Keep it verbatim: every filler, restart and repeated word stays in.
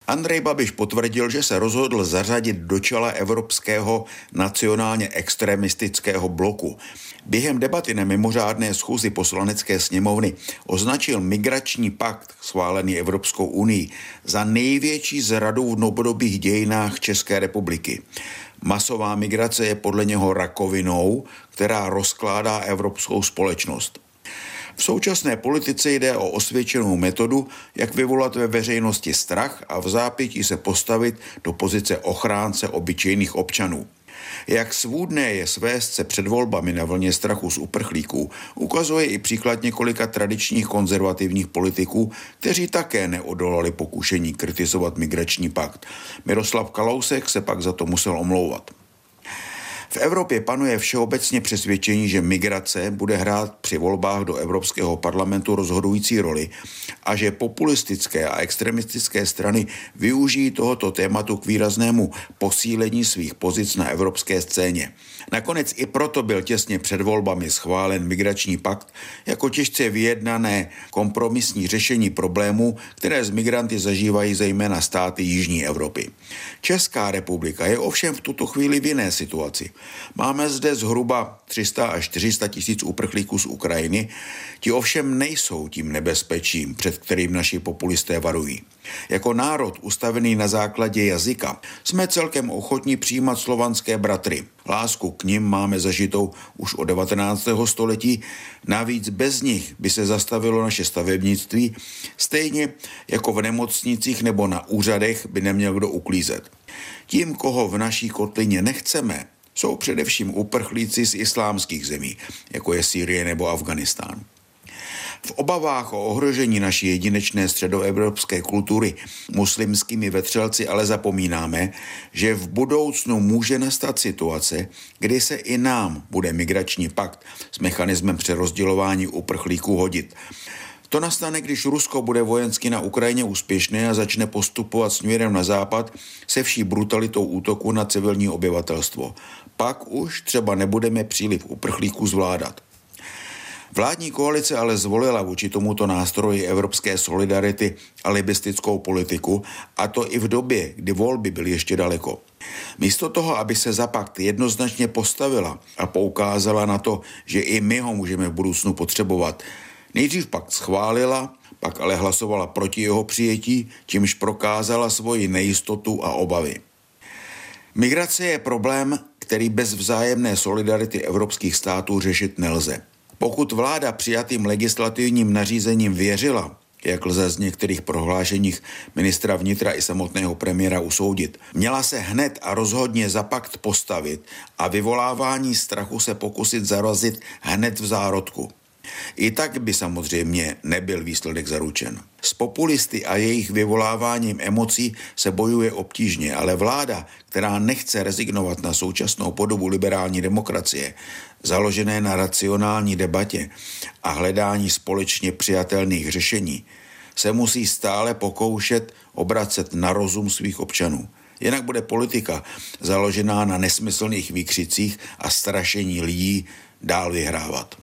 Andrej Babiš potvrdil, že se rozhodl zařadit do čela evropského nacionálně extremistického bloku. Během debaty na mimořádné schůzi Poslanecké sněmovny označil migrační pakt schválený Evropskou unii za největší zradu v novodobých dějinách České republiky. Masová migrace je podle něho rakovinou, která rozkládá evropskou společnost. V současné politice jde o osvědčenou metodu, jak vyvolat ve veřejnosti strach a v zápětí se postavit do pozice ochránce obyčejných občanů. Jak svůdné je svést se před volbami na vlně strachu z uprchlíků, ukazuje i příklad několika tradičních konzervativních politiků, kteří také neodolali pokušení kritizovat migrační pakt. Miroslav Kalousek se pak za to musel omlouvat. V Evropě panuje všeobecně přesvědčení, že migrace bude hrát při volbách do Evropského parlamentu rozhodující roli a že populistické a extremistické strany využijí tohoto tématu k výraznému posílení svých pozic na evropské scéně. Nakonec i proto byl těsně před volbami schválen migrační pakt jako těžce vyjednané kompromisní řešení problémů, které z migranty zažívají zejména státy jižní Evropy. Česká republika je ovšem v tuto chvíli v jiné situaci. Máme zde zhruba tři sta až čtyři sta tisíc uprchlíků z Ukrajiny, ti ovšem nejsou tím nebezpečím, před kterým naši populisté varují. Jako národ ustavený na základě jazyka jsme celkem ochotní přijímat slovanské bratry. Lásku k nim máme zažitou už od devatenáctého století, navíc bez nich by se zastavilo naše stavebnictví, stejně jako v nemocnicích nebo na úřadech by neměl kdo uklízet. Tím, koho v naší kotlině nechceme, jsou především uprchlíci z islámských zemí, jako je Sýrie nebo Afganistán. V obavách o ohrožení naší jedinečné středoevropské kultury muslimskými vetřelci ale zapomínáme, že v budoucnu může nastat situace, kdy se i nám bude migrační pakt s mechanismem přerozdělování uprchlíků hodit. To nastane, když Rusko bude vojensky na Ukrajině úspěšné a začne postupovat směrem na západ se vší brutalitou útoku na civilní obyvatelstvo. Pak už třeba nebudeme příliv uprchlíků zvládat. Vládní koalice ale zvolila vůči tomuto nástroji evropské solidarity alibistickou politiku, a to i v době, kdy volby byly ještě daleko. Místo toho, aby se za pakt jednoznačně postavila a poukázala na to, že i my ho můžeme v budoucnu potřebovat, nejdřív pakt schválila, pak ale hlasovala proti jeho přijetí, čímž prokázala svoji nejistotu a obavy. Migrace je problém, který bez vzájemné solidarity evropských států řešit nelze. Pokud vláda přijatým legislativním nařízením věřila, jak lze z některých prohlášeních ministra vnitra i samotného premiéra usoudit, měla se hned a rozhodně za pakt postavit a vyvolávání strachu se pokusit zarazit hned v zárodku. I tak by samozřejmě nebyl výsledek zaručen. S populisty a jejich vyvoláváním emocí se bojuje obtížně, ale vláda, která nechce rezignovat na současnou podobu liberální demokracie, založené na racionální debatě a hledání společně přijatelných řešení, se musí stále pokoušet obracet na rozum svých občanů. Jinak bude politika založená na nesmyslných výkřicích a strašení lidí dál vyhrávat.